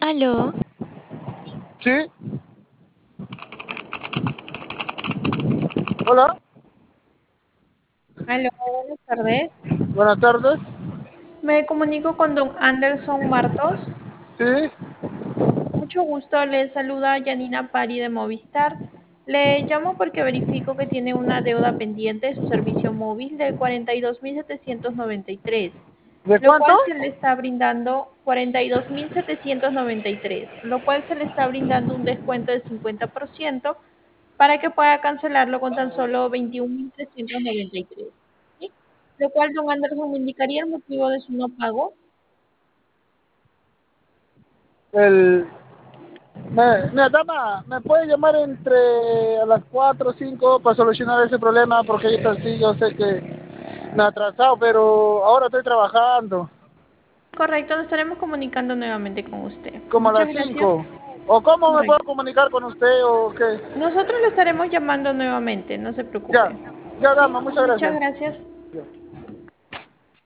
Aló, Sí, hola, Aló, buenas tardes. buenas tardes. Me comunico con don Anderson Martos. Sí, Mucho gusto, le saluda Janina Pari de Movistar. Le llamo porque verifico que tiene una deuda pendiente de su servicio móvil de 42.793, ¿de lo cuánto? cual se le está brindando 42.793, lo cual se le está brindando un descuento del 50% para que pueda cancelarlo con tan solo 21.393. ¿Sí? Lo cual don Anderson me indicaría el motivo de su no pago. El, dama, ¿me puede llamar entre a las 4 o 5 para solucionar ese problema? Porque ahorita sí, yo sé que me he atrasado, pero ahora estoy trabajando, Correcto, nos estaremos comunicando nuevamente con usted. como a Muchas las gracias. 5. ¿O cómo me puedo Correcto. comunicar con usted o qué? Nosotros lo estaremos llamando nuevamente, no se Ya, preocupe. ya, ¿Sí? dama, muchas Muchas gracias. gracias.